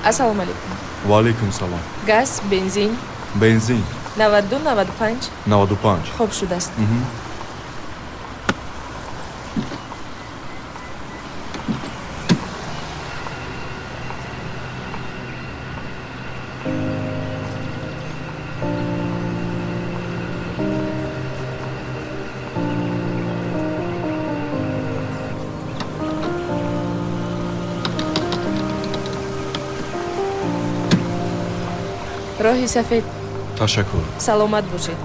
Assalomu alaykum. Va alaykum salom. Gaz, benzin. Benzin 92 95. 95. Xo'p, shu dast. راهی سفید. تشکر. سلامت باشید.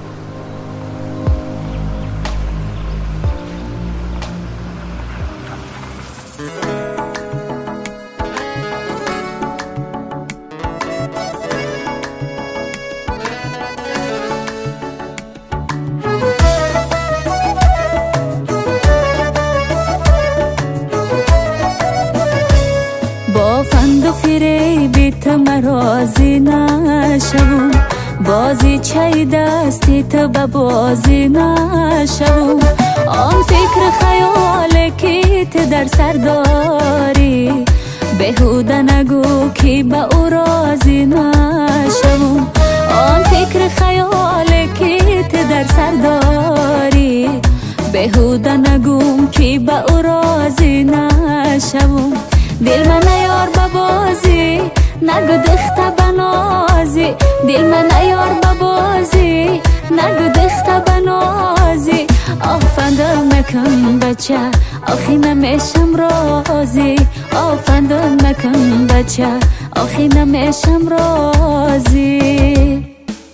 با فند و فریبت مرازی نشوم، بازی چای دستی تو به بازی نشوم. آن فکر خیاله که تو در سر داری، بهوده نگو که به او راضی نشوم. آن فکر خیاله که تو در سر داری، بهوده نگو که به او راضی نشوم. دل من یار ببازی نگو دخته بنازی، دل من یار ببازی نگو دخته بنازی. آفندم نکن بچه آخی نمیشم رازی، آفندم نکن بچه آخی نمیشم رازی.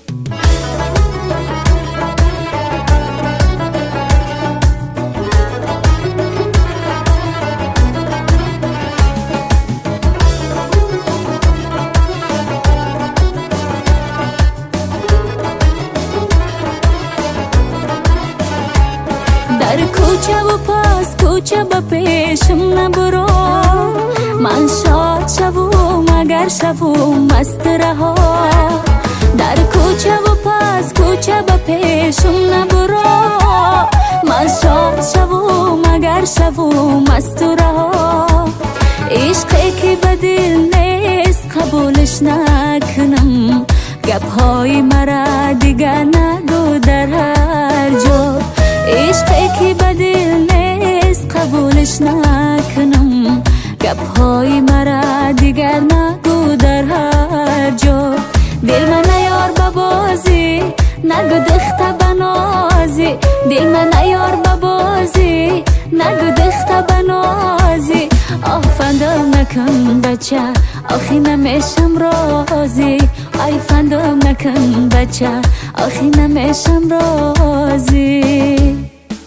در کوچه و پس کوچه با پیشم نبرو، من شاد شوم اگر شوم مست رها. در کوچه و پس کوچه با پیشم نبرو، من شاد شوم اگر شوم مست رها. عشقی که به دل نیست قبولش نکنم، گپهای مرا دیگر نگو در هر جا. عشقی که به دل نیست قبولش نکنم، گپهای مرا دیگر نگو در هر جا. دل من یار ببازی نگو دخته بنازی، دل من یار ببازی نگو دخته بنازی. آفندم نکن بچه آخی نمیشم رازی، آی فندم نکن بچه آخی نمیشم رازی.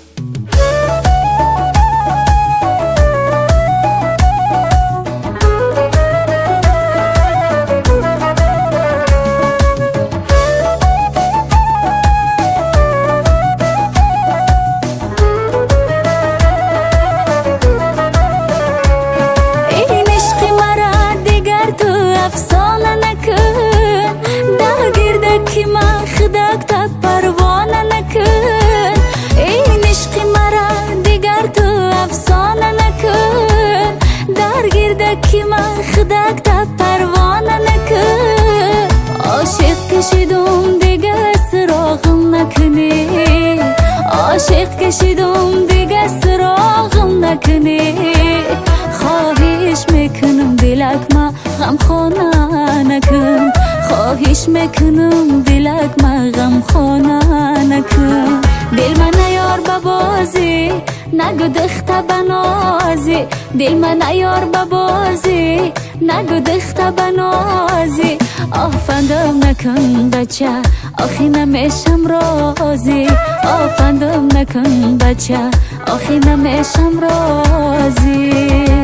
افسانه نکن ده گردکی من خداک تا پروانه نکن. این عشقی مرا دیگر تو افسانه نکن، در گردکی من خداک تا پروانه نکن. عاشق کشیدم دیگه سراغم نکنی، عاشق کشیدم دیگه سراغم نکنی. خواهش میکنم دلک ما غم خانه نکن، خواهش میکنم دلک ما غم خانه نکن. دل من یار ببازی نگو دخته بنازی، دل من یار ببازی نگو دخته بنازی. آفندم نکن بچه آخی نمیشم رازی، آفندم نکن بچه آخی نمیشم رازی.